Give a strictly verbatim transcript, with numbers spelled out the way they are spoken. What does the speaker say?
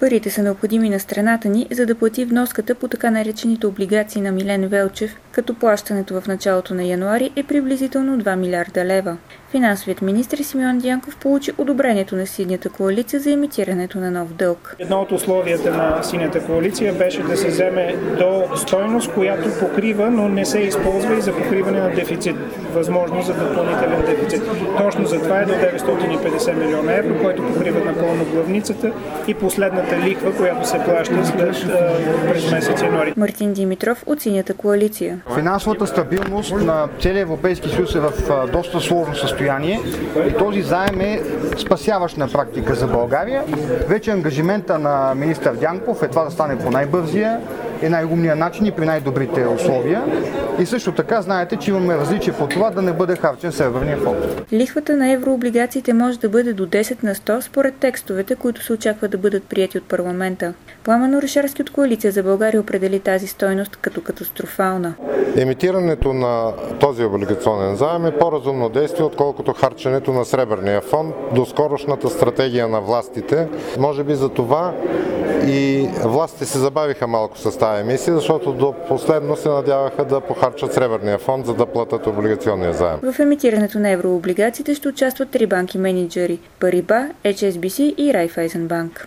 Парите са необходими на страната ни, за да плати вноската по така наречените облигации на Милен Велчев, като плащането в началото на януари е приблизително два милиарда лева. Финансовият министр Симеон Дянков получи одобрението на Синята коалиция за емитирането на нов дълг. Едно от условията на Синята коалиция беше да се вземе до стойност, която покрива, но не се използва и за покриване на дефицит. Възможност за допълнителен дефицит. Точно за това е до деветстотин и петдесет милиона евро, който покрива напълно главницата и последната лихва, която се плаща след през месец януари. Мартин Димитров от Синята коалиция. Финансовата стабилност на целия Европейски съюз е в доста сложно състояние и този заем е спасяващ на практика за България. Вече ангажимента на министър Дянков е това да стане по най-бързия и най-умния начин и при най-добрите условия. И също така знаете, че имаме различие по това да не бъде харчен Сребърния фонд. Лихвата на еврооблигациите може да бъде до десет на сто според текстовете, които се очаква да бъдат прияти от парламента. Пламен Орешарски от Коалиция за България определи тази стойност като катастрофална. Емитирането на този облигационен заем е по-разумно действие, отколкото харченето на Сребърния фонд до скорошната стратегия на властите. Може би за това и властите се забавиха малко с тази емисия, защото до последно се надяваха да похарчат Сребърния фонд, за да платят облигационния заем. В емитирането на еврооблигациите ще участват три банки менеджери – Париба, Ейч Ес Би Си и Райфайзенбанк.